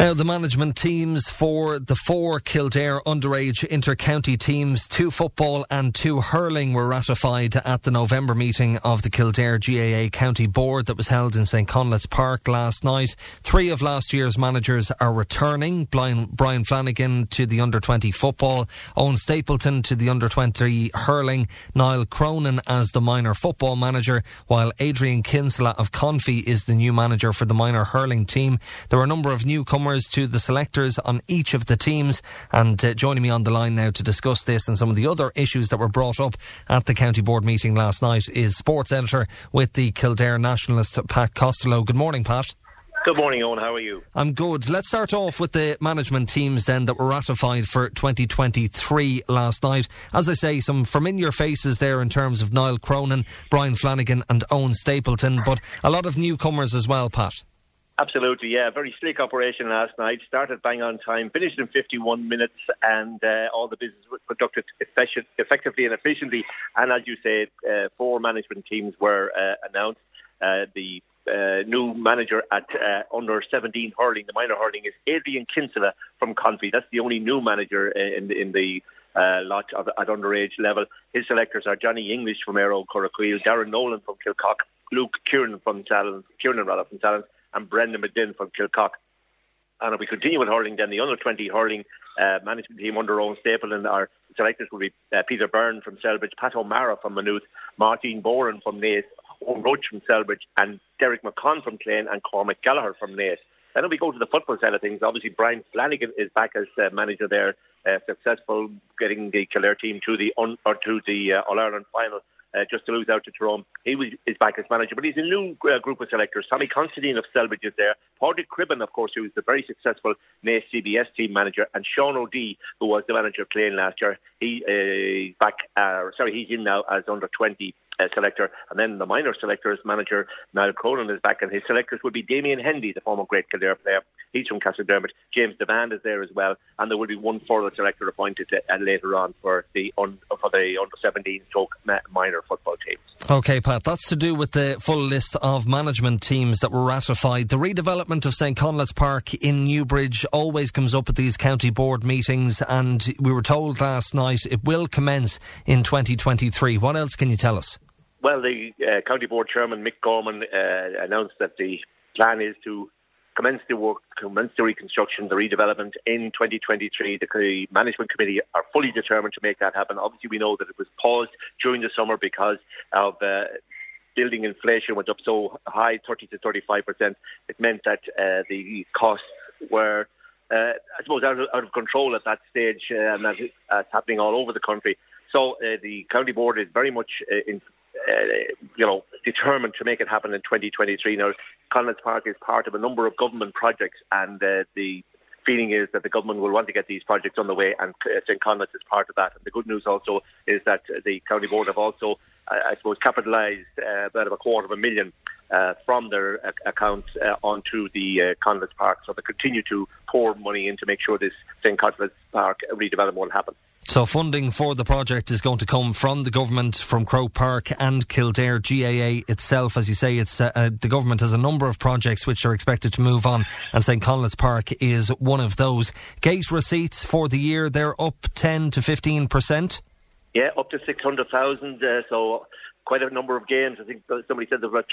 Now, the management teams for the 4 Kildare underage inter-county teams, 2 football and 2 hurling, were ratified at the November meeting of the Kildare GAA County Board that was held in St Conleth's Park last night. 3 of last year's managers are returning. Brian Flanagan to the under-20 football, Owen Stapleton to the under-20 hurling, Niall Cronin as the minor football manager, while Adrian Kinsella of Confey is the new manager for the minor hurling team. There were a number of newcomers to the selectors on each of the teams, and joining me on the line now to discuss this and some of the other issues that were brought up at the County Board meeting last night is sports editor with the Kildare Nationalist, Pat Costello. Good morning, Pat. Good morning, Owen. How are you? I'm good. Let's start off with the management teams then that were ratified for 2023 last night. As I say, some familiar faces there in terms of Niall Cronin, Brian Flanagan and Owen Stapleton, but a lot of newcomers as well, Pat. Absolutely, yeah. Very slick operation last night. Started bang on time, finished in 51 minutes, and all the business was conducted effectively and efficiently. And as you said, 4 management teams were announced. The new manager at under-17 hurling, the minor hurling, is Adrian Kinsella from Confey. That's the only new manager in the lot at underage level. His selectors are Johnny English from Aero Curraqueel, Darren Nolan from Kilcock, Luke Kieran from Talent, and Brendan McDinn from Kilcock. And if we continue with hurling, then the under-20 hurling management team under Owen Stapleton, our selectors will be Peter Byrne from Selbridge, Pat O'Mara from Maynooth, Martin Boren from Naas, Owen Roach from Selbridge, and Derek McConn from Clane, and Cormac Gallagher from Naas. Then if we go to the football side of things, obviously Brian Flanagan is back as manager there, successful getting the Kildare team to the All-Ireland final. Just to lose out to Tyrone. He is back as manager, but he's a new group of selectors. Tommy Considine of Selbridge is there. Padraig Cribben, of course, who was the very successful Naas CBS team manager, and Sean O'Dea, who was the manager of Clane last year. He's in now as under-20 selector. And then the minor selectors manager, Niall Cronin, is back, and his selectors will be Damien Hendy, the former great Kildare player. He's from Castledermot. James Devand is there as well, and there will be one further selector appointed later on for the under-17 stroke minor football teams. OK, Pat, that's to do with the full list of management teams that were ratified. The redevelopment of St Conleth's Park in Newbridge always comes up at these county board meetings, and we were told last night it will commence in 2023. What else can you tell us? Well, the County Board Chairman, Mick Gorman, announced that the plan is to commence the reconstruction, the redevelopment in 2023. The management committee are fully determined to make that happen. Obviously, we know that it was paused during the summer because of building inflation went up so high, 30 to 35%. It meant that the costs were, I suppose, out of control at that stage, and that's happening all over the country. So the County Board is very much determined to make it happen in 2023. Now, Conleth's Park is part of a number of government projects, and the feeling is that the government will want to get these projects on the way, and St Conleth is part of that. And the good news also is that the County Board have also, capitalised about $250,000 from their account onto the Conleth's Park. So they continue to pour money in to make sure this St Conleth's Park redevelopment will happen. So funding for the project is going to come from the government, from Croke Park and Kildare GAA itself. As you say, it's the government has a number of projects which are expected to move on, and St Conleth's Park is one of those. Gate receipts for the year, they're up 10 to 15%? Yeah, up to 600,000, so quite a number of games. I think somebody said there were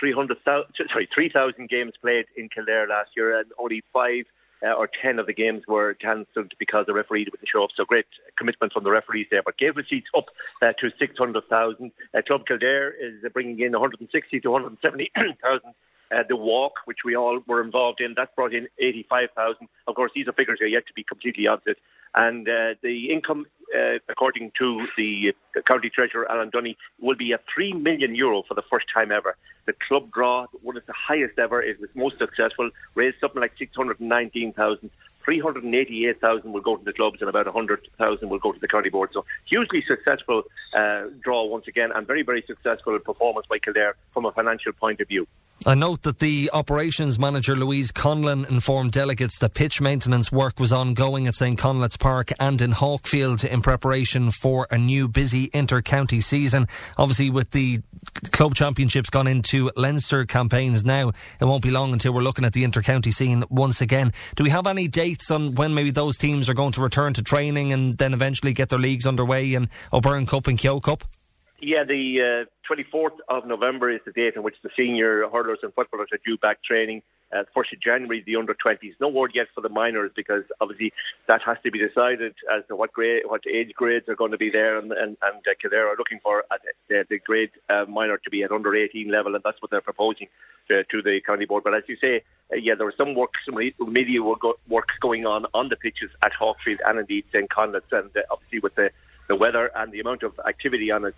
3,000 games played in Kildare last year, and only 5 or 10 of the games were cancelled because the referee didn't show up. So great commitment from the referees there. But gate receipts up to 600,000. Club Kildare is bringing in 160 to 170,000. The walk, which we all were involved in, that brought in 85,000. Of course, these are figures that are yet to be completely audited. And the income, according to the County Treasurer, Alan Dunny, will be at €3 million for the first time ever. The club draw, one of the highest ever, it was most successful, raised something like 619,000. 388,000 will go to the clubs and about 100,000 will go to the County Board. So hugely successful draw once again, and very, very successful performance by Kildare from a financial point of view. I note that the operations manager Louise Conlon informed delegates that pitch maintenance work was ongoing at St Conlet's Park and in Hawkfield in preparation for a new busy inter-county season. Obviously, with the club championships gone into Leinster campaigns now, it won't be long until we're looking at the inter-county scene once again. Do we have any dates on when maybe those teams are going to return to training and then eventually get their leagues underway in O'Byrne Cup and Keogh Cup? Yeah, the 24th of November is the date in which the senior hurlers and footballers are due back training. 1st of January, the under-20s. No word yet for the minors, because obviously that has to be decided as to what age grades are going to be there, and Kildare are looking for the grade minor to be at under-18 level, and that's what they're proposing to the county board. But as you say, there was some remedial work going on the pitches at Hawkfield and indeed St Conlet's, and obviously with the weather and the amount of activity on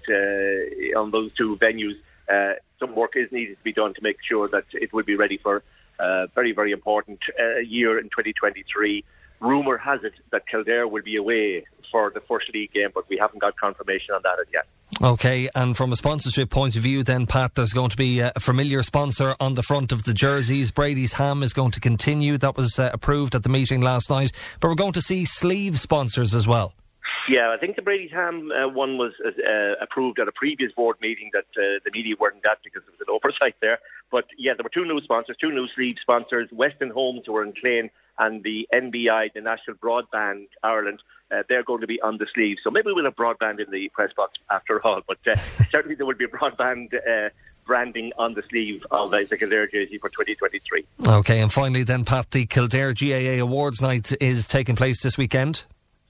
it on those two venues, some work is needed to be done to make sure that it will be ready for a very, very important year in 2023. Rumour has it that Kildare will be away for the first league game, but we haven't got confirmation on that as yet. OK, and from a sponsorship point of view then, Pat, there's going to be a familiar sponsor on the front of the jerseys. Brady's Ham is going to continue. That was approved at the meeting last night. But we're going to see sleeve sponsors as well. Yeah, I think the Brady's Ham one was approved at a previous board meeting that the media weren't at because there was an oversight there. But yeah, there were two new sponsors, two new sleeve sponsors, Weston Homes, who were in Clane, and the NBI, the National Broadband Ireland. They're going to be on the sleeve. So maybe we'll have broadband in the press box after all. But certainly there will be broadband branding on the sleeve of the Kildare jersey for 2023. OK, and finally then, Pat, the Kildare GAA Awards Night is taking place this weekend?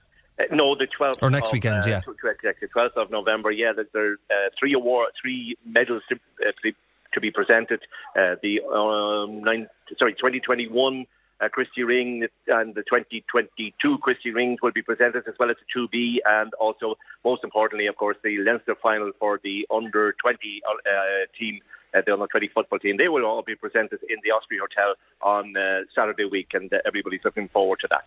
No, the 12th. Or next weekend, yeah. The 12th of November, yeah. There's three medals to be presented. The 2021 Christy Ring and the 2022 Christy Rings will be presented, as well as the 2B, and also, most importantly, of course, the Leinster final for the under-20 team, the under-20 football team. They will all be presented in the Osprey Hotel on Saturday week, and everybody's looking forward to that.